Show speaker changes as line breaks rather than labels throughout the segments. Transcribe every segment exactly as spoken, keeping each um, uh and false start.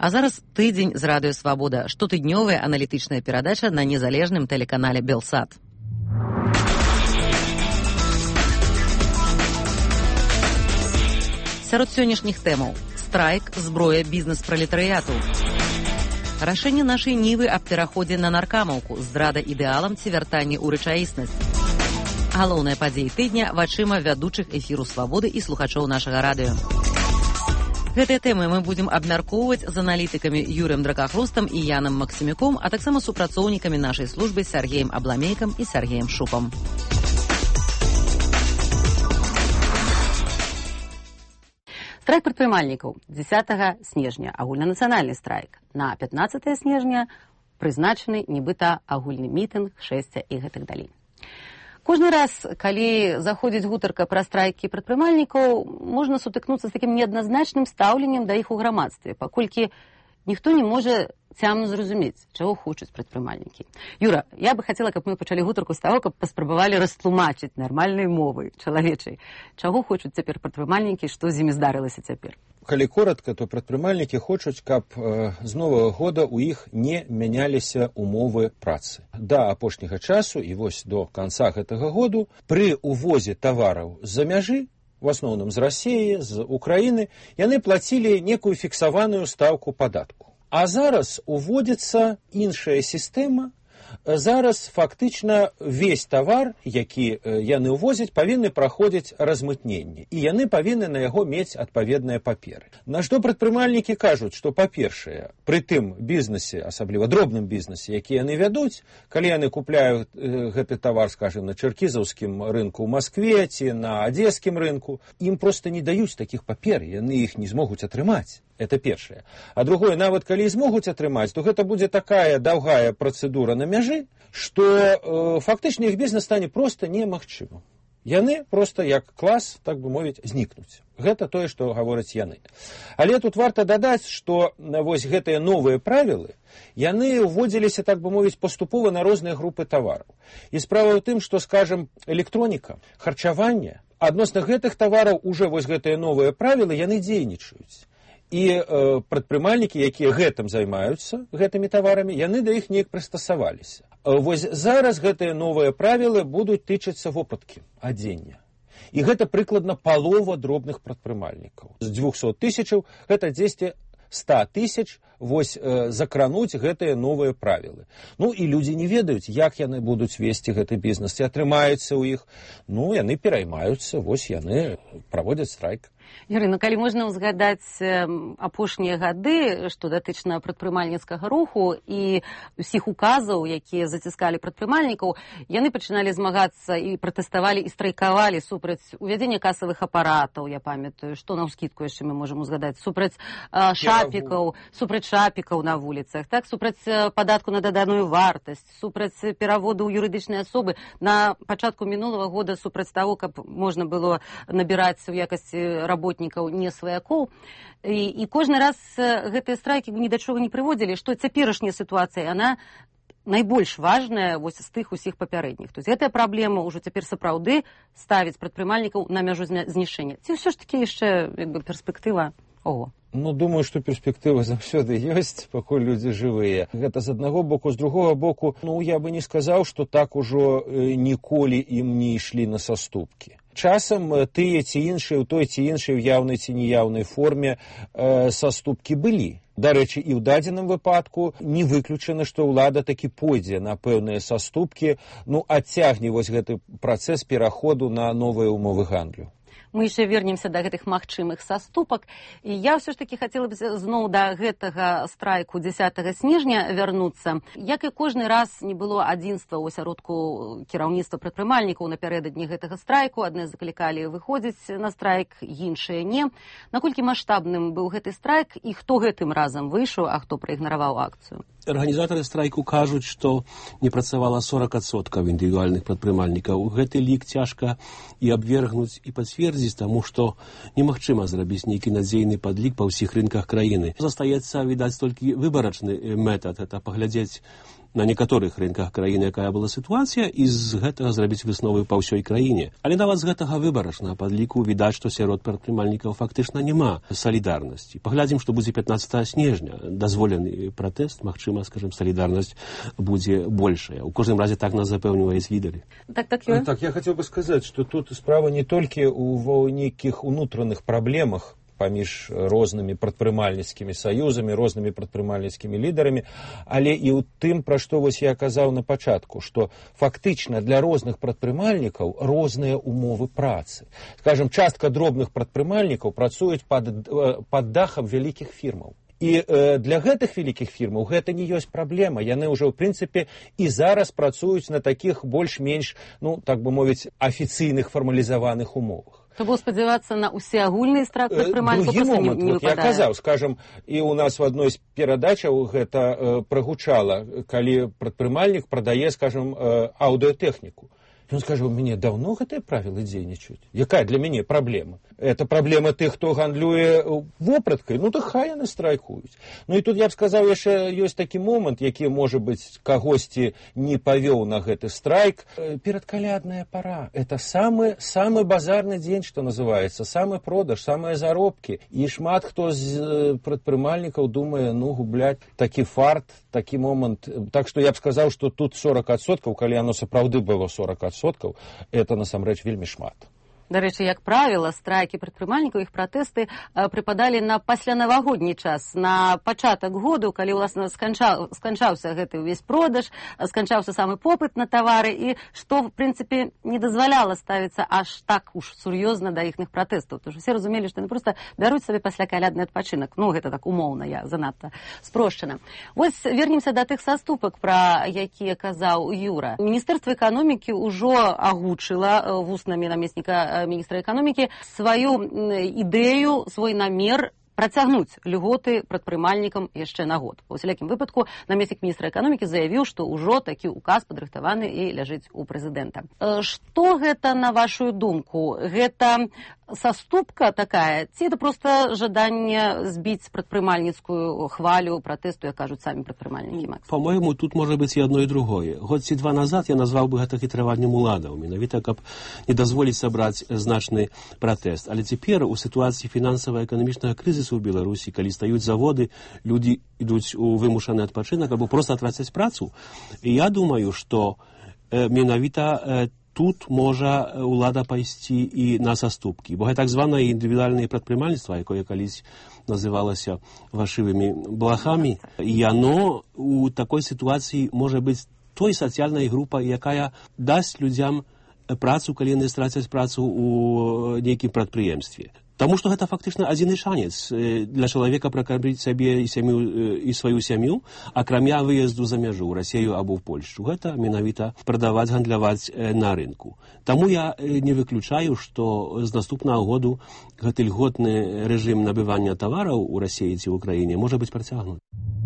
А зараз тыдзень з радыё «Свабода», штотыднёвая аналітычная перадача на незалежным тэлеканале «Белсат». Сярод сённяшніх тэмаў: страйк, зброя, бізнес пралетарыяту. Рашэнне нашай нівы аб пераходзе на наркамаўку, здрада ідэалам ці вяртанне ў рэчаіснасць. Галоўныя падзеі тыдня вачыма вядучых эфіру «Свабоды» і слухачоў нашага радыё. Гэтыя тэмы мы будзем абмяркоўваць з аналітыкамі Юрыем Дракахрустам і Янам Максімюком, а таксама супрацоўнікамі нашай службы Сергеем Абламейкам і Сергеем Шупам. Страйк прадпрымальнікаў дзесятага снежня, агульнанацыянальны страйк. На пятнаццатае снежня прызначаны нібыта агульны мітынг, шэсця і гэтак далей. Кожны раз, калі заходзіць гутарка пра страйкі прадпрымальнікаў, можна сутыкнуцца з такім неадназначным стаўленнем да іх у грамадстве, паколькі ніхто не можа цямна зразумець, чаго хочуць прадпрымальнікі. Юра, я бы хацела, каб мы пачалі гутарку з таго, каб паспрабавалі растлумачыць нармальнай мовай чалавечай, чаго хочуць цяпер прадпрымальнікі, што з імі здарылася цяпер.
Калі коротка, то прадпрымальнікі хочуць, каб э, з новага года ў іх не мяняліся умовы працы. Да апошняга часу і вось до канца гэтага году пры увозе тавараў з-за мяжы, в асноўным з Расіі, з Украіны, яны плацілі некую фіксаваную стаўку падатку. А зараз уводзіцца іншая сістэма. Зараз фактычна весь тавар, які яны ўвозяць, павінны праходзіць размытненне. І яны павінны на яго мець адпаведныя паперы. На што прадпрымальнікі кажуць, што, па-першае, пры тым бізнесе, асабліва дробным бізнесе, які яны вядуць, калі яны купляюць гэты тавар, скажем, на чэркізаўскім рынку ў Маскве ці на адзескім рынку, ім проста не даюць такіх папер, яны іх не змогуць атрымаць. Это першае. А другое, нават калі змогуць атрымаць, то гэта будзе такая даўгая працэдура на мяжы, што э, фактычна іх бізнес стане проста немагчымым. Яны проста як клас, так бы мовіць, знікнуць. Гэта тое, што гавораць яны. Але тут варта дадаць, што вось гэтыя новыя правілы, яны ўводзіліся, так бы мовіць, паступова на розныя групы тавараў. І справа ў тым, што, скажем, электроніка, харчаванне, адносна гэтых тавараў уже вось гэтыя новыя правілы, яны дзейнічаюць. І э, прадпрымальнікі, якія гэтым займаюцца, гэтымі таварамі, яны да іх неяк прыстасаваліся. Э, вось зараз гэтыя новыя правілы будуць тычыцца вопраткі, адзення. І гэта прыкладна палова дробных прадпрымальнікаў. З дзвюхсот тысячаў гэта дзесьці ста тысяч вось э, закрануць гэтыя новыя правілы. Ну і людзі не ведаюць, як яны будуць весці гэты бізнес, ці атрымаюцца ў іх. Ну, яны пераймаюцца, вось яны праводзяць страйк.
Юрый, ну калі можна ўзгадаць апошнія гады, што датычна прадпрымальніцкага руху і ўсіх указаў, якія заціскалі прадпрымальнікаў, яны пачыналі змагацца і пратэставалі і страйкавалі супраць увядзення касавых апаратаў, я памятаю, што на ўскідку яшчэ мы можам узгадаць, супраць а, шапікаў, супраць шапікаў на вуліцах, так, супраць падатку на даданую вартасць, супраць пераводу ў юрыдычныя асобы. На пачатку мінулага года супраць таго, каб можна было набіраць у якасці работнікаў не сваякоў. І, і кожны раз гэтыя страйкі ні да чого не прыводзілі, што цяперашняя сітуацыя, яна найбольш важная вось з тых усіх папярэдніх. То есть гэтая праблема ўжо цяпер сапраўды ставіць прадпрымальнікаў на мяжу знішчэння. Ці ўсё ж такі яшчэ як бы перспектыва? Ого.
Ну, думаю, што перспектыва заўсёды ёсць, пакуль людзі жывыя. Гэта з аднаго боку, з другога боку, ну, я бы не сказаў, што так ужо э, ніколі ім не ішлі на саступкі. Часам тыя ці іншыя, у той ці іншай в яўнай ці неяўнай форме э, саступкі былі. Дарэчы, і ў дадзеным выпадку не выключана, што ўлада такі пойдзе на пэўныя саступкі, ну, адцягне вось гэты працэс пераходу на новыя умовы гандлю.
Мы яшчэ вернемся да гэтых магчымых саступак. І я ўсё ж такі хацела б зноў да гэтага страйку дзесятага снежня вярнуцца. Як і кожны раз не было адзінства ў асяродку кіраўніцтва прадпрымальнікаў напярэдадні гэтага страйку. Адны заклікалі выходзіць на страйк, іншыя не. Наколькі маштабным быў гэты страйк і хто гэтым разам выйшаў, а хто праігнараваў акцыю?
Арганізатары страйку кажуць, што не працавала сорок адсоткаў індывідуальных прадпрымальнікаў. Гэты лік цяжка і абвергнуць, і пацвердзіць, таму што немагчыма зрабіць нейкі надзейны падлік па ўсіх рынках краіны. Застаецца, відаць, толькі выбарачны метад, это паглядзець на некаторых рынках краіны, якая была сітуацыя, і з гэтага зрабіць высновы па ўсёй краіне. Але нават з гэтага выбарачнага падліку відаць, што сярод прадпрымальнікаў фактычна няма салідарнасці. Паглядзім, што будзе пятнаццатага снежня. Дазволены пратэст, магчыма, скажем, салідарнасць будзе большая. У кожным разе так нас запэўніваюць лідары.
Так, так, я...
так, я хотел бы сказать, что тут справа не только у неких внутренних проблемах паміж рознымі прадпрымальніцкімі саюзамі, рознымі прадпрымальніцкімі лідарамі, але і ў тым, пра што вось я казаў на пачатку, што фактычна для розных прадпрымальнікаў розныя умовы працы. Скажем, частка дробных прадпрымальнікаў працуюць пад, пад дахам вялікіх фірмаў. І э, для гэтых вялікіх фірмаў гэта не ёсць праблема. Яны ўжо, ў прынцыпе, і зараз працуюць на такіх больш-менш, ну, так бы мовіць, афіцыйных фармалізаваных умовах.
То было спадзявацца на ўсеагульны страт прадпрымальнікаў
другі
просто
момант,
не, не
вот я казаў, скажем, і у нас в адной з перадачаў гэта э, прагучала, калі прадпрымальнік прадае, скажем, э, аўдыотэхніку. Ён скажа, у мяне даўно гэтыя правілы дзейнічаюць. Якая для мяне праблема? Это праблема тых, хто гандлюе вопраткай, ну то хай яны страйкуюць. Ну і тут я б сказаў, яшчэ ёсць такі момант, які, можа быць, кагосьці не павёў на гэты страйк. Перадкалядная пара. Это самы, самы базарны дзень, што называецца, самы продаж, самыя заробкі. І шмат хто з прадпрымальнікаў думае, ну, губляць такі фарт, такі момант. Так што я б сказаў, што тут сорок адсоткаў, калі яно сапраўды было сорок адсоткаў, это насамрэч вельмі шмат.
Дарэчы, як правіла, страйкі прадпрымальнікаў, іх пратэсты э, прыпадалі на паслянавагодні час, на пачатак году, калі, уласна, сканчаў, сканчаўся гэты ўвесь продаж, сканчаўся самы попыт на тавары, і што, в прынцыпе, не дазваляла ставіцца аж так уж сур'ёзна да іхных пратэстаў. Тому што все разумелі, што яны проста бяруць сабе паслякалядны адпачынак. Ну, гэта так умоўна, я занадта спрошчана. Вось вернемся да тых саступак, пра якія казаў Юра. Міністэрства эканомікі ўжо агучыла вуснамі намесніка міністра эканомікі сваю ідэю, свой намер працягнуць льготы прадпрымальнікам яшчэ на год. У усялякім выпадку намеснік міністра эканомікі заявіў, што ўжо такі указ падрыхтаваны і ляжыць у прэзідэнта. Што гэта, на вашу думку? Гэта саступка такая, ці это просто жаданне збіць прадпрымальніцкую хвалю пратэсту, як кажуць самі прадпрымальнікі, Макс?
По-моему, тут можа быць і адно і другое. Год ці два назад я назваў бы гэта хітраваннем уладаў, менавіта каб не дазволіць сабраць значны пратэст. Але цяпер у сітуацыі фінансава-эканамічнага крызісу ў Беларусі, калі стаюць заводы, людзі ідуць у вымушаны адпачынак або проста трацяць працу. І я думаю, што э, менавіта э, тут можа ўлада пайсці і на саступкі. Бо гэта так званае індывідуальнае прадпрымальніцтва, якое калісь называлася вашывымі блахамі, і яно у такой сітуацыі можа быць той сацыяльнай групай, якая дасць людзям працу, калі яны страцяць працу ў нейкім прадпрыемстве. Таму што гэта фактычна адзіны шанец для чалавека пракарміць сабе і сям'ю і сваю сям'ю, акрамя выезду за мяжу ў Расію або ў Польшчу. Гэта менавіта прадаваць, гандляваць на рынку. Таму я не выключаю, што з наступнага году гэты льготны рэжым набывання тавараў у Расіі ці ў Украіне можа быць працягнуты.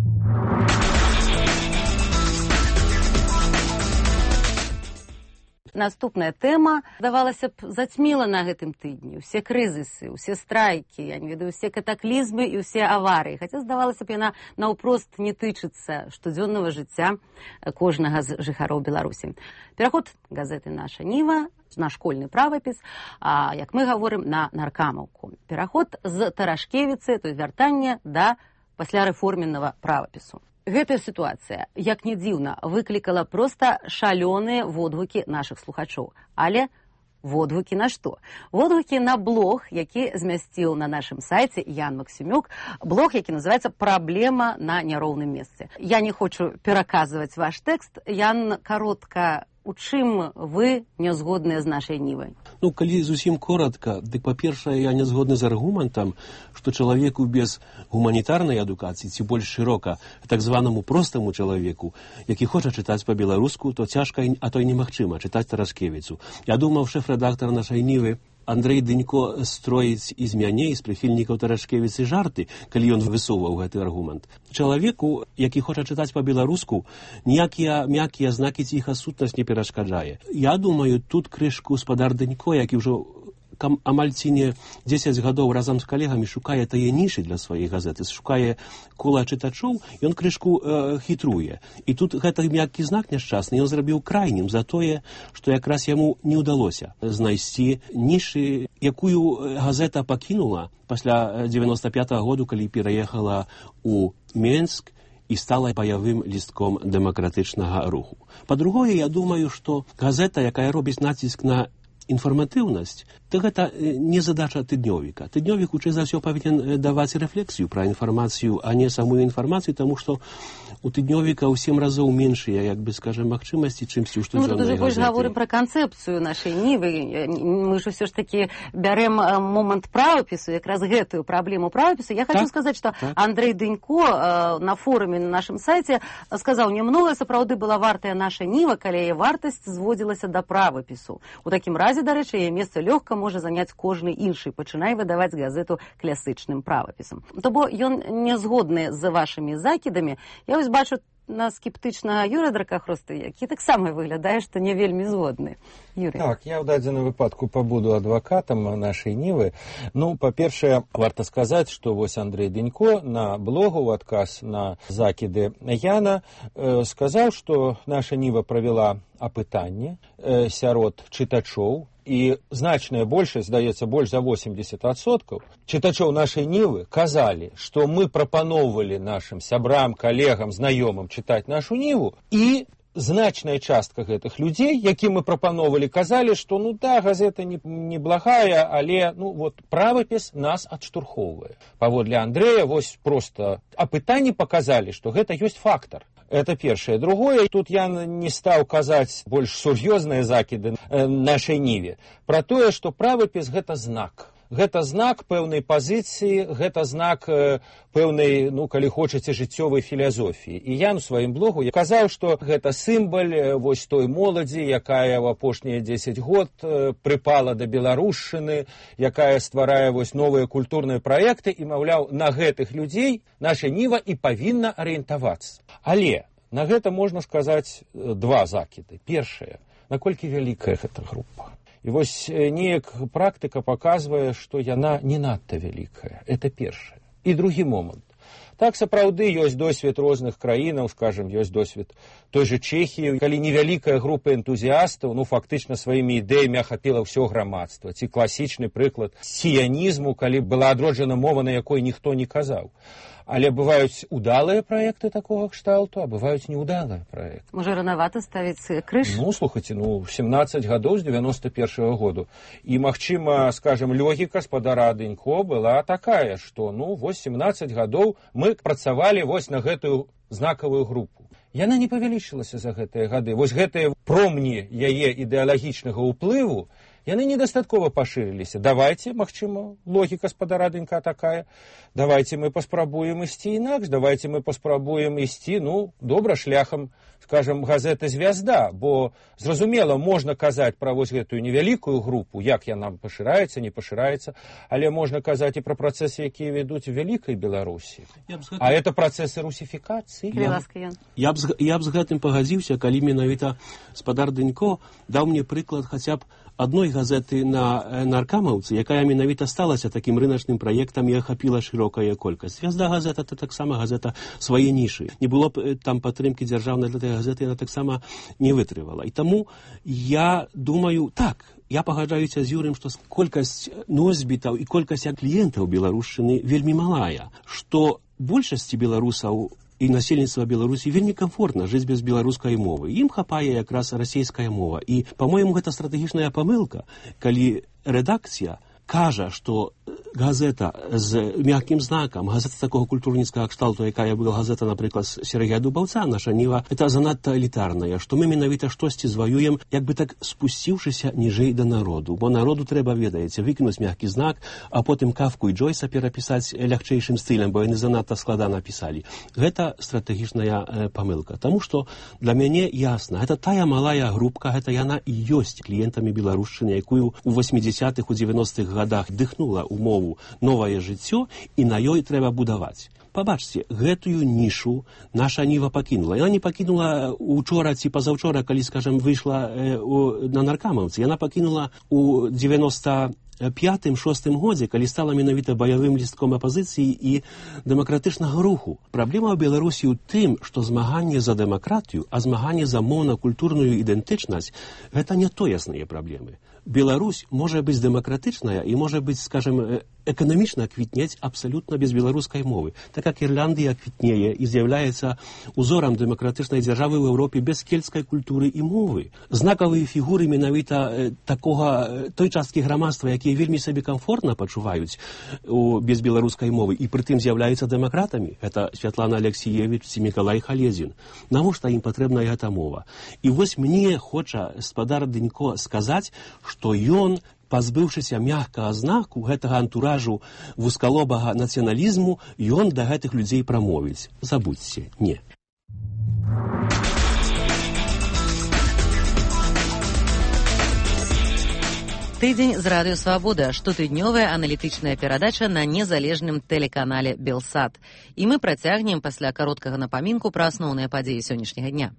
Наступная тэма, здавалася б, зацьміла на гэтым тыдні. Усе крызісы, усе страйкі, я не ведаю, усе катаклізмы і усе аварыі. Хаця, здавалася б, яна наўпрост не тычыцца штодзённага жыцця кожнага з жыхароў Беларусі. Пераход газеты «Наша Ніва» на школьны правапіс, а, як мы гаворым, на наркамаўку. Пераход з Тарашкевіцы, то есть вяртанне да паслярэформеннага правапісу. Гэтая сітуацыя, як не дзіўна, выклікала проста шалёныя водгукі нашых слухачоў. Але водгукі на што? Водгукі на блог, які змясціў на нашым сайце Ян Максімюк, блог, які называецца «Праблема на няроўным месцы». Я не хочу пераказваць ваш тэкст. Ян, каротка, у чым вы не згодныя з нашай Нівай?
Ну, калі зусім коротка, дык, па-першае, я не згодны з аргументам, што чалавеку без гуманітарнай адукацыі, ці больш шырока, так званаму простаму чалавеку, які хоча чытаць па-беларуску, то цяжка, а то і немагчыма чытаць Тарашкевіцу. Я думаў, шэф-рэдактар нашай Нівы Андрэй Дынько строіць з мяне, з прыхільнікаў Тарашкевіцы жарты, калі ён высоўваў гэты аргумент. Чалавеку, які хоча чытаць па-беларуску, ніякія мяккія знакі ці іх адсутнасць не перашкаджае. Я думаю, тут крышку гаспадар Дынько, які ўжо амаль ці не дзесяць гадоў разам з калегамі шукае тае нішы для сваёй газеты, шукае кола чытачоў, ён крышку э, хітруе. І тут гэты мяккі знак няшчасны ён зрабіў крайнім за тое, што якраз яму не ўдалося знайсці нішы, якую газета пакінула пасля дзевяноста пятага году, калі пераехала у Менск і стала баявым лістком дэмакратычнага руху. Па-другое, я думаю, што газета, якая робіць націск на інфарматыўнасць, то гэта не задача тыднёвіка. Тыднёвік хутчэй за ўсё павінен даваць рэфлексію пра інфармацыю, а не самую інфармацыю, таму што у тыднёвіка ў сем разоў меншыя, як бы, скажем, магчымасці, чымсьці ў штодзённай газеты.
Мы тут уже больш гаворым пра канцэпцыю нашай нівы. Мы ж усё ж такі бярем момант правапісу, якраз гэтую праблему правапісу. Я хочу так, сказаць, што так. Андрэй Дынько на форуме на нашым сайце сказаў, немногое сапраўды была вартая наша ніва, калі яе вартасць зводзілася да правапісу. У такім разе, дарэчы, яе месца лёгка можа заняць кожны іншы, пачынае выдаваць газету класычным правапісам. То бо ён не згодны з вашымі закідамі. Я вось бачу на скептычнага Юрыя Дракахроста, які таксама выглядае, што не вельмі згодны. Юрий.
Так, я ў дадзеным выпадку пабуду адвакатам нашай нівы. Ну, па-першае, варта сказаць, што вось Андрэй Дынько на блогу ў адказ на закіды Яна э, сказаў, што наша ніва правяла апытанне э, сярод чытачоў, і значная большасць, здаецца, больш за восемьдесят адсоткаў чытачоў нашай нівы казалі, што мы прапаноўвалі нашым сябрам, калегам, знаёмым чытаць нашу ніву, і значная частка гэтых людзей, якім мы прапаноўвалі, казалі, што ну да, газета не, не благая, але ну вот правапіс нас адштурхоўвае. Паводле Андрэя вось проста апытанні паказалі, што гэта ёсць фактар. Это першае. Другое, тут я не стаў казаць больш сур'ёзныя закіды нашай ніве пра тое, што правапіс гэта знак. Гэта знак пэўнай пазіцыі, гэта знак пэўнай, ну, калі хочаце, жыццёвай філасофіі. І я на сваім блогу казаў, што гэта сімвал вось той моладзі, якая ў апошнія дзесяць год прыпала да беларушчыны, якая стварае вось новыя культурныя праекты, і, маўляў, на гэтых людзей наша ніва і павінна арыентавацца. Але на гэта можна сказаць два закіды. Першае, наколькі вялікая гэта група. І вось неяк практыка паказвае, што яна не надта вялікая. Это першае. І другі момант. Так, сапраўды, ёсць досвед розных краінаў, скажем, ёсць досвед той же Чэхіі, калі невялікая група энтузіастаў, ну, фактычна сваімі ідэямі ахапіла ўсё грамадства. Ці класічны прыклад сіянізму, калі была адроджана мова, на якой ніхто не казаў. Але бываюць удалыя праекты такога кшталту, а бываюць неудалыя праекты.
Можа, ранавата ставіць крыж?
Ну, слухайце, ну, семнадцаць гадоў з девяносто першага году. І, магчыма, скажем, логіка спадара Дынько была такая, што, ну, вось семнадцаць гадоў мы працавалі вось на гэтую знакавую групу. Яна не павялічылася за гэтыя гады. Вось гэтыя промні яе ідэалагічнага ўплыву, яны недастаткова пашырыліся. Давайте, магчыма, логіка спадара Дынька такая, давайте мы паспрабуем ісці інакш, давайте мы паспрабуем ісці, ну, добра, шляхам, скажем, газеты «Звязда», бо, зразумела, можна казаць пра вось гэтую невялікую групу, як яна пашыраецца, не пашыраецца, але можна казаць і пра працэсы, якія вядуць у вялікай Беларусі. Гэтым... А это працэсы русіфікацыі.
Я,
я, б, я б з гэтым пагадзіўся, калі менавіта спадар Дынько даў мне прыклад хаця б адной газеты на наркамаўцы, якая менавіта сталася такім рыначным праектам і ахапіла шырокая колькасць. «Звязда» газета — это таксама газета свае нішы. Не было б там падтрымкі дзяржаўнай для этой газеты, яна таксама не вытрывала. І таму я думаю, так, я пагаджаюся з Юрым, што колькасць носьбітаў і колькасць кліентаў беларушчыны вельмі малая, што большасці беларусаў і насельніцтва Беларусі вельмі комфортна жыць без беларускай мовы. Ім хапае якраз расійская мова. І, па-моему, гэта стратэгічная памылка, калі рэдакцыя кажа, што газета з мяккім знакам, газета такого культурніцкага кшталту, якая была газета, напрыклад, Сергея Дубаўца, наша ніва, это занадта элітарная, што мы менавіта штосьці зваюем, як бы так спусціўшыся ніжэй да народу. Бо народу трэба, ведаеце, выкінуць мяккі знак, а потым Кафку і Джойса перапісаць лягчэйшым стылем, бо яны занадта складана пісалі. Гэта стратэгічная э, памылка. Таму што для мяне ясна, гэта тая малая групка, гэта яна і ёсць кліентамі беларушчыны, якую у восьмідзесятых, у дзевяностых гадах дыхнула ў мову новае жыццё, і на ёй трэба будаваць. Пабачце, гэтую нішу наша ніва пакінула. Яна не пакінула учора ці пазаўчора, калі, скажем, выйшла э, у, на наркамаўцы. Яна пакінула у девяносто пятым-шостым годзе, калі стала менавіта баявым лістком апазіцыі і дэмакратычнага руху. Праблема ў Беларусі ў тым, што змаганне за дэмакратыю, а змаганне за моўна-культурную ідэнтычнасць – гэта не тоесныя праблемы. Беларусь можа быць дэмакратычная і можа быць, скажем, эканамічна квітнець абсалютна без беларускай мовы, так як Ірландыя квітнее і з'яўляецца узорам дэмакратычнай дзяржавы ў Еўропе без кельцкай культуры і мовы. Знакавыя фігуры менавіта такога, той часткі грамадства, якія вельмі сабе камфортна пачуваюць без беларускай мовы і прытым з'яўляюцца дэмакратамі. Гэта Святлана Алексіевіч ці Мікалай Халезін. Навошта ім патрэбна гэта мова? І вось мне хоча спадар Дынько сказаць, што ён, пазбыўшыся мяккага знаку гэтага антуражу вузкалобага нацыяналізму, ён да гэтых людзей прамовіць. Забудзьце, не.
Тыдзень з радыё «Свабода» – штотыднёвая аналітычная перадача на незалежным тэлеканале «Белсат». І мы працягнем пасля кароткага напамінку пра асноўныя падзеі сённяшняга дня.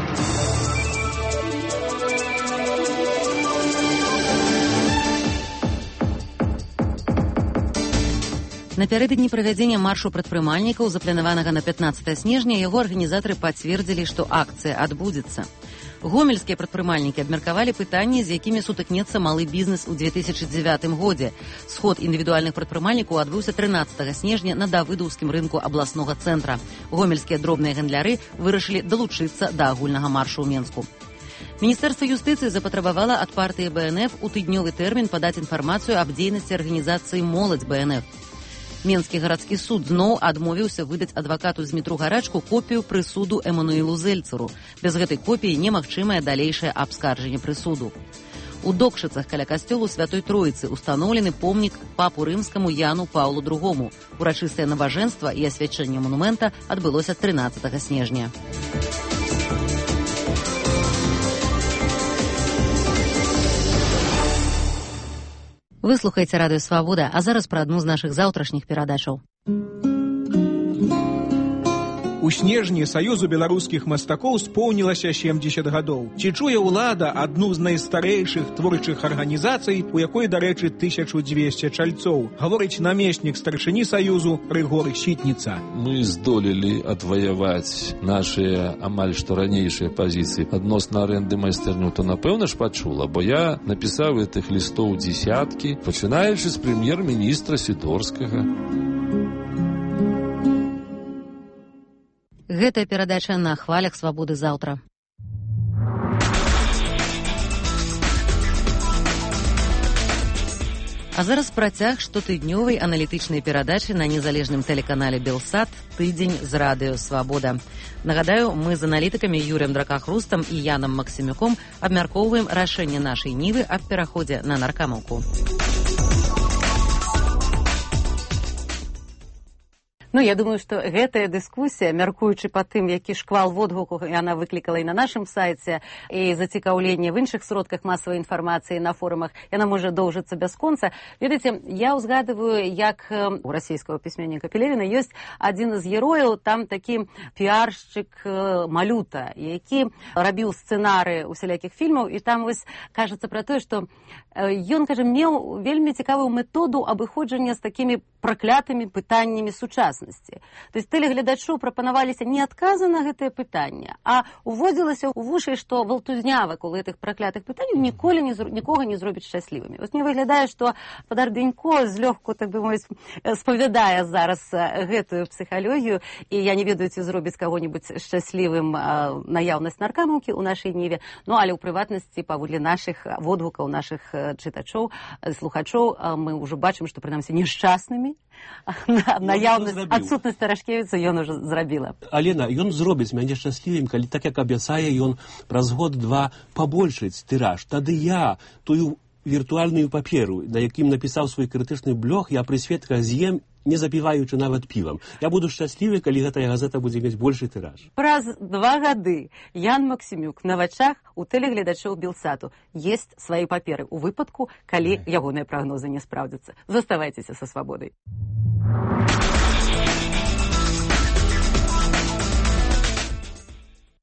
Напярэдадні правядзення маршу прадпрымальнікаў, запланаванага на пятнаццатае снежня, яго арганізатары пацвердзілі, што акцыя адбудзецца. Гомельскія прадпрымальнікі абмеркавалі пытанні, з якімі сутыкнецца малы бізнес у две тысячы дзевятым годзе. Сход індывідуальных прадпрымальнікаў адбыўся трынаццатага снежня на давыдаўскім рынку абласнога цэнтра. Гомельскія дробныя гандляры вырашылі далучыцца да агульнага маршу ў Менску. Міністэрства юстыцыі запатрабавала ад партыі бэ эн эф у тыднёвы тэрмін падаць інфармацыю аб дзейнасці арганізацыі «Моладзь бэ эн эф». Менскі гарадскі суд зноў адмовіўся выдаць адвакату Змітру Гарачку копію прысуду Эмануілу Зельцеру. Без гэтай копіі немагчымае далейшае абскарджанне прысуду. У Докшыцах каля касцёлу Святой Троіцы устаноўлены помнік папу рымскаму Яну Паўлу другому. Урачыстае набажэнства і асвячэнне манумента адбылося трынаццатага снежня. Вы слухаеце радыё «Свабода», а зараз пра адну з нашых заўтрашніх перадачаў.
У снежні Саюзу беларускіх мастакоў споўнілася сямдзесят гадоў. Ці чуе ўлада адну з найстарэйшых творчых арганізацый, у якой, дарэчы, тысяча дзвесце чальцоў, гаворыць намеснік старшыні Саюзу Рыгор Сітніца.
Мы здолелі адваяваць нашыя амаль што ранейшыя пазіцыі адносна арэнды майстэрню, то напэўна ж пачула, бо я напісаў гэтых лістоў дзесяткі, пачынаючы з прэм'ер-міністра Сідорскага.
Гэтая перадача на хвалях «Свабоды» заўтра. А зараз працяг штотыднёвай аналітычнай перадачы на незалежным тэлеканале «Белсат» «Тыдзень з радыё «Свабода». Нагадаю, мы з аналітыкамі Юрыем Дракахрустам і Янам Максімюком абмяркоўваем рашэнне нашай Нівы аб пераходзе на наркамаўку. Ну, я думаю, што гэтая дыскусія, мяркуючы па тым, які шквал водгуку яна выклікала і на нашым сайце, і зацікаўленне в іншых сродках масавай інфармацыі на форумах, яна можа доўжыцца бясконца. Ведаеце, я ўзгадываю, як у расійскага пісьменніка Пелевіна ёсць адзін з герояў, там такі піаршчык Малюта, які рабіў сцэнары усялякіх фільмаў, і там вось кажацца пра тое, што ён, кажа, меў вельмі цікавую методу абыходжання з такімі праклятымі пытаннямі сучаснасці. То есть тэлегледачу прапанаваліся не адказы на гэтае пытанне, а уводзілася ў вушы, што валтузня вакол гэтых праклятых пытанняў ніколі не, нікога не зробіць шчаслівымі. Вось мне выглядае, што спадар Дынько злёгку, так бы мовіць, спавядае зараз гэтую псіхалогію, і я не ведаю, ці зробіць каго-небудзь шчаслівым наяўнасць наркамаўкі ў нашай Ніве, ну, але ў прыватнасці, паводле нашых водгукаў, нашых чытачоў, слухачоў, мы ўжо бачым, што, прынамсі, нешчаснымі наяўнасць, адсутнасць Тарашкевіца ён ужо зрабіла.
Алена, ён зробіць мяне шчаслівым, калі так, як абяцае, ён праз год-два пабольшыць тыраж. Тады я тую віртуальную паперу, на якім напісаў свой крытычны блог, я пры сведках з'ем, не запіваючы нават півам. Я буду шчаслівы, калі гэтая газета будзе мець большы тыраж.
Праз два гады Ян Максімюк на вачах у тэлегледачоў Белсату есць свае паперы ў выпадку, калі ягоныя прагнозы не спраўдзяцца. Заставайцеся са свабодай.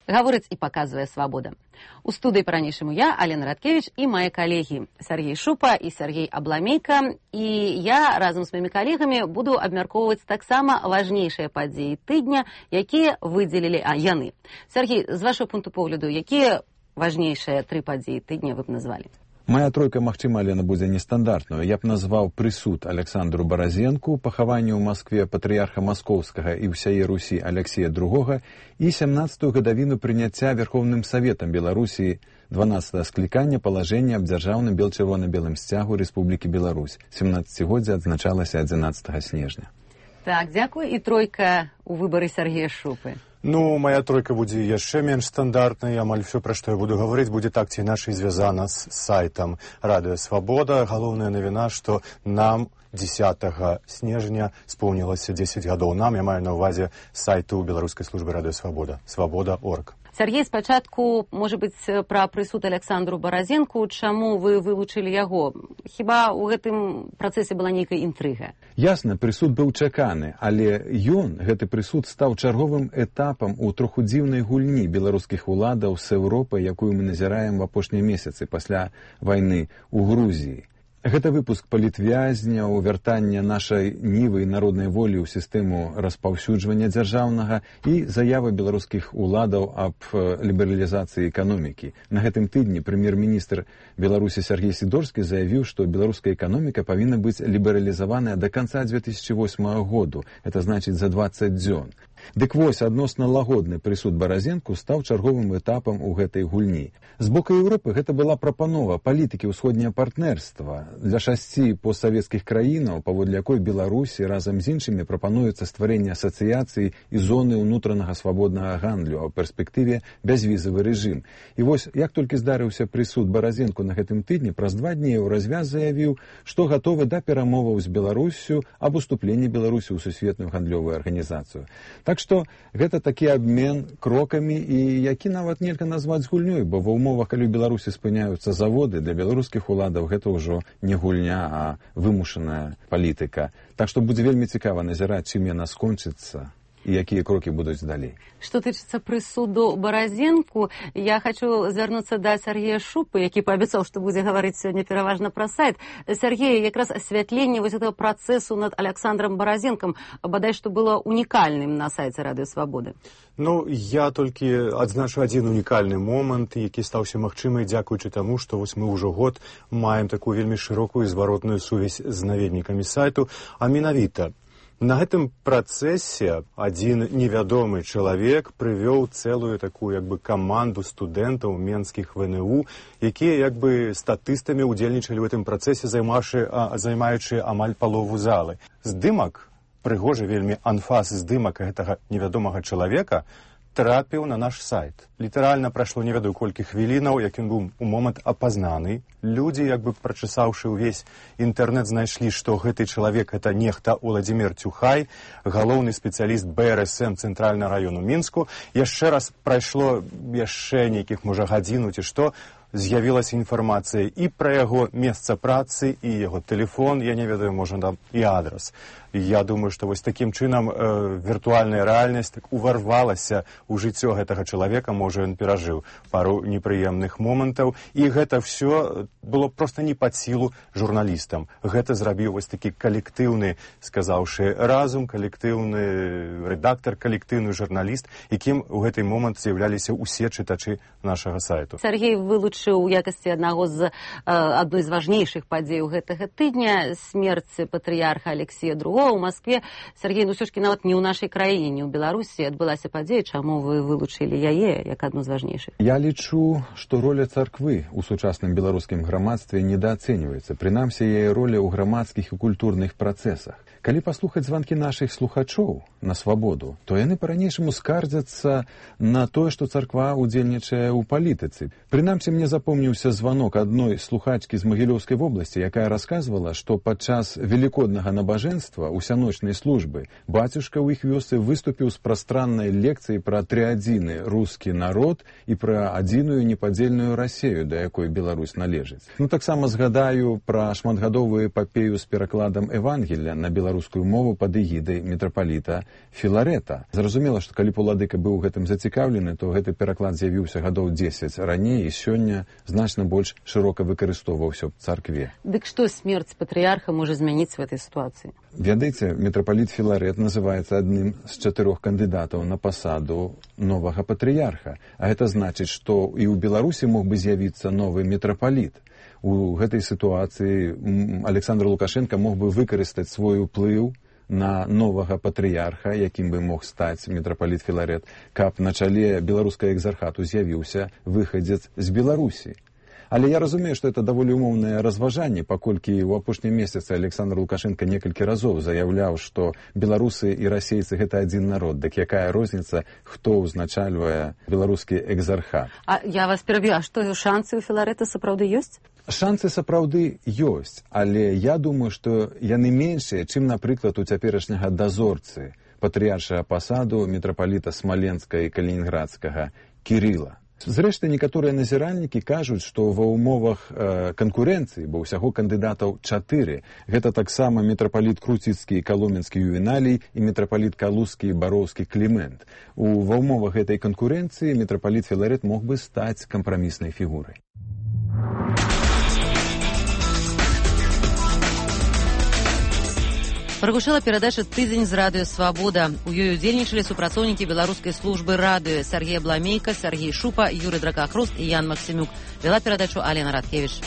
Гаворыць і паказвае «Свабода». У студыі па-ранейшаму я, Алена Радкевіч, і мае калегі Сергей Шупа і Сергей Абламейка. І я разам з маімі калегамі буду абмяркоўваць таксама важнейшыя падзеі тыдня, якія выдзелілі а, яны. Сергей, з вашого пункту погляду, якія важнейшыя тры падзеі тыдня вы б назвалі?
Моя тройка, магчыма, Алена, будзе нестандартную. Я б назваў прысуд Александру Баразенку, пахаванне ў Маскве патрыярха Маскоўскага і ўсяе Русі Алексея другога і сямнаццатую гадавіну прыняцця Верховным Саветам Беларусі дванаццатага склікання палажэння аб дзяржаўным бел-чырвона-белым сцягу Рэспублікі Беларусь. сямнаццацігоддзе адзначалася адзінаццатага снежня.
Так, дзякуй. І тройка ў выбары Сергея Шупы.
Ну, моя тройка будзе яшчэ менш стандартнай. Амаль все, пра што я буду гаварыць, будзе так ці іначай звязана з сайтам Радыё Свабода. Галоўная навіна, што нам дзесятага снежня споўнілася дзесяць гадоў. Нам, я маю на ўвазе сайту беларускай службы Радыё Свабода. свабода точка орг.
Сергей, спачатку, можа быць, пра прысуд Александру Баразенку. Чаму вы вылучылі яго? Хіба ў гэтым працэсе была нейкая інтрыга?
Ясна, прысуд быў чаканы, але ён, гэты прысуд, стаў чарговым этапам у троху дзіўнай гульні беларускіх уладаў з Еўропай, якую мы назіраем в апошнія месяцы пасля вайны ў Грузіі. Гэта выпуск палітвязняў, вяртання нашай нівы і народнай волі ў сістэму распаўсюджвання дзяржаўнага і заявы беларускіх уладаў аб лібералізацыі эканомікі. На гэтым тыдні прэм'ер-міністр Беларусі Сергей Сідорскі заявіў, што беларуская эканоміка павінна быць лібералізаваная да канца две тысячи восьмага году. Это значыць за дваццаць дзён. Дык вось, адносна лагодны прысуд Баразенку стаў чарговым этапам у гэтай гульні. З боку Еўропы гэта была прапанова палітыкі ўсходняе партнерства для шасці постсавецкіх краінаў, паводле якой Беларусі разам з іншымі прапануецца стварэнне асацыяцыі і зоны ўнутранага свабоднага гандлю, а ў перспектыве бязвізавы рэжым. І вось, як толькі здарыўся прысуд Баразенку на гэтым тыдні, праз два дні Еўразвяз заявіў, што гатовы да перамоваў з Беларуссю аб уступленні Беларусі ў сусветную гандлёвую арганізацыю. Так што гэта такі абмен крокамі, і які нават нельга назваць гульнёй, бо ва умовах, калі ў Беларусі спыняюцца заводы, для беларускіх уладаў гэта ўжо не гульня, а вымушаная палітыка. Так што будзе вельмі цікава назіраць, чым яна скончыцца і якія крокі будуць далей.
Што тычыцца прысуду Баразенку, я хочу звярнуцца да Сергея Шупы, які паабяцаў, што будзе гаварыць сёння пераважна пра сайт. Сергей, якраз асвятленне вось этого працэсу над Александром Баразенкам бадай што было унікальным на сайце Радыё Свабоды.
Ну, я толькі адзначу адзін унікальны момант, які стаўся магчымай дзякуючы таму, што вось мы ўжо год маем такую вельмі шырокую зваротную сувязь з наведнікамі сайту, а менавіта на гэтым працэсе адзін невядомы чалавек прывёў цэлую такую як бы каманду студэнтаў менскіх вэ эн у, якія як бы статыстамі ўдзельнічалі ў гэтым працэсе, займаючы амаль палову залы. Здымак, прыгожы вельмі анфас здымак гэтага невядомага чалавека трапіў на наш сайт. Літаральна прайшло не ведаю колькі хвілінаў, як ён быў у момант апазнаны. Людзі, як бы прачысаўшы ўвесь інтэрнэт, знайшлі, што гэты чалавек гэта нехта Уладзімір Цюхай, галоўны спецыяліст бэ эр эс эм цэнтральнага раёну Мінску. Яшчэ раз прайшло яшчэ нейкіх, можа, гадзіну ці што, з'явілася інфармацыя і пра яго месца працы, і яго тэлефон, я не ведаю, можа, там і адрас. Я думаю, што вось такім чынам э, віртуальная рэальнасць так уварвалася ў жыццё гэтага чалавека, можа, ён перажыў пару непрыемных момантаў, і гэта ўсё было проста не пад сілу журналістам. Гэта зрабіў вось такі калектыўны, сказаўшы, разум, калектыўны рэдактар, калектыўны журналіст, якім у гэты момант з'яўляліся ўсе чытачы нашага сайту.
Сергей вылучыў у якасці аднаго з адной з важнейшых падзеяў гэтага тыдня смерць патрыярха Алексея другога ў Маскве. Сергей, ну ўсё ж нават не ў нашай краіне, у Беларусі адбылася падзея, чаму вы вылучылі яе як адну з важнейшых?
Я лічу, што роля царквы ў сучасным беларускім грамадстве недаацэньваецца. Прынамсі, яе роля ў грамадскіх і культурных працэсах. Калі паслухаць званкі нашых слухачоў на свабоду, то яны па-ранейшаму скардзяцца на тое, што царква удзельнічае ў палітыцы. Прынамсі, мне запомніўся званок адной слухачкі з Магілёўскай вобласці, якая расказвала, што падчас велікоднага набажэнства ў усяночнай службы. Бацюшка ў іх вёсцы выступіў з прастраннай лекцыяй пра трыадзіны рускі народ і пра адзіную непадзельную Расею, да якой Беларусь належыць. Ну, таксама згадаю пра шматгадовую эпапею з перакладам Евангелля на беларускую мову пад эгідай мітрапаліта Філарэта. Зразумела, што калі уладыка быў гэтым зацікаўлены, то гэты пераклад з'явіўся гадоў дзесяць раней і сёння значна больш шырока выкарыстоўваўся ў царкве.
Дык што смерць патрыарха можа змяніць в этой ситуации?
Ведаеце, мітрапаліт Філарэт называецца адным з чатырох кандыдатаў на пасаду новага патрыярха. А гэта значыць, што і ў Беларусі мог бы з'явіцца новы мітрапаліт. У гэтай сітуацыі Александр Лукашенко мог бы выкарыстаць свой уплыў на новага патрыярха, якім бы мог стаць мітрапаліт Філарэт, каб на чале беларускага экзархату з'явіўся выхадзец з Беларусі. Але я разумею, што это даволі умоўнае разважанне, паколькі ў апошнім месяцы Александр Лукашенко некалькі разоў заяўляў, што беларусы і расейцы гэта адзін народ. Дык якая розніца, хто ўзначальвае беларускі экзархат?
А я вас пераб'ю, а што шансы ў Філарэта сапраўды ёсць?
Шансы сапраўды ёсць, але я думаю, што яны меншыя, чым, напрыклад, у цяперашняга дазорцы патрыяршага пасаду мітрапаліта Смаленска і Калінінградскага Кірыла. Зрэшты, некаторыя назіральнікі кажуць, што ва ўмовах э, канкурэнцыі, бо ўсяго кандыдатаў чатыры, гэта таксама мітрапаліт Круціцкі і Каломенскі Ювеналій і мітрапаліт Калузскі і Бароўскі Клімент. У ва ўмовах гэтай канкурэнцыі мітрапаліт Філарэт мог бы стаць кампраміснай фігурай.
Прагучала перадача «Тыдзень з радыё Свабода». У ёй удзельнічалі супрацоўнікі беларускай службы радыё Сергей Бламейка, Сергей Шупа, Юрый Дракахруст і Ян Максимюк. Вела перадачу Алена Радкевич.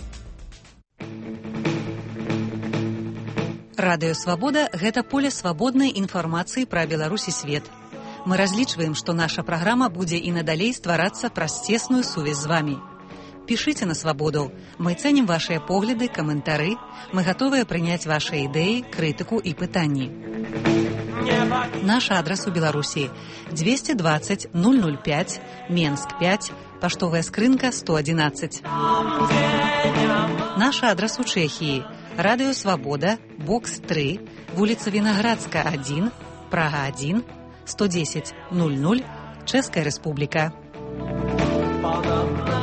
Радыё Свабода – гэта поле свабоднай інфармацыі пра Беларусь і свет. Мы разлічваем, што наша праграма будзе і надалей стварацца праз цесную сувязь з вамі. Пішыце на Свабоду. Мы цэнім вашыя погляды, каментары. Мы гатовыя прыняць вашыя ідэі, крытыку і пытанні. Наш адрас у Беларусі двести двадцать ноль ноль пять, Менск пять, паштовая скрынка сто одиннадцать. Наш адрас у Чэхіі Радыё Свабода, бокс три, вуліца Вінаградска один, Прага один, сто десять ноль ноль, Чэшская Рэспубліка.